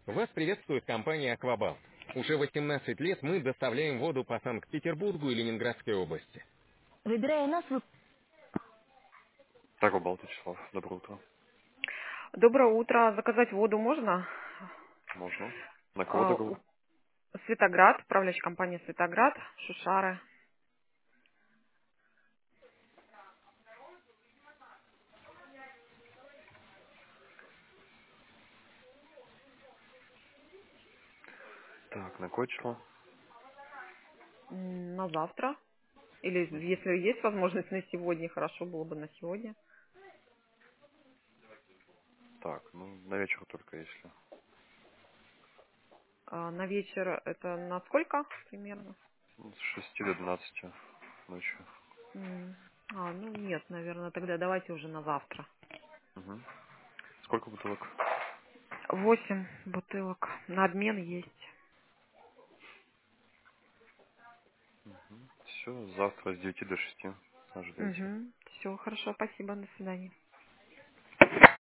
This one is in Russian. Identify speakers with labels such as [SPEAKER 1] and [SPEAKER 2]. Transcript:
[SPEAKER 1] Вас приветствует компания «Аквабалт». Уже 18 лет мы доставляем воду по Санкт-Петербургу и Ленинградской области.
[SPEAKER 2] Выбирая нас, вы...
[SPEAKER 3] Так, Балтич, Вячеслав, доброе утро.
[SPEAKER 2] Доброе утро. Заказать воду можно?
[SPEAKER 3] Можно. На кого
[SPEAKER 2] А,
[SPEAKER 3] договор?
[SPEAKER 2] Светоград, управляющая компания Светоград, Шушары.
[SPEAKER 3] Так, на какое число?
[SPEAKER 2] На завтра. Или если есть возможность на сегодня, хорошо было бы на сегодня.
[SPEAKER 3] Так, ну, на вечер только, если.
[SPEAKER 2] На вечер это на сколько примерно?
[SPEAKER 3] Ну, с 6 до 12 ночи.
[SPEAKER 2] Ну нет, наверное, тогда давайте уже на завтра.
[SPEAKER 3] Угу. Сколько бутылок?
[SPEAKER 2] 8 бутылок. На обмен есть.
[SPEAKER 3] Все, завтра с 9 до 6 ожидайте.
[SPEAKER 2] Все, хорошо, спасибо, до свидания.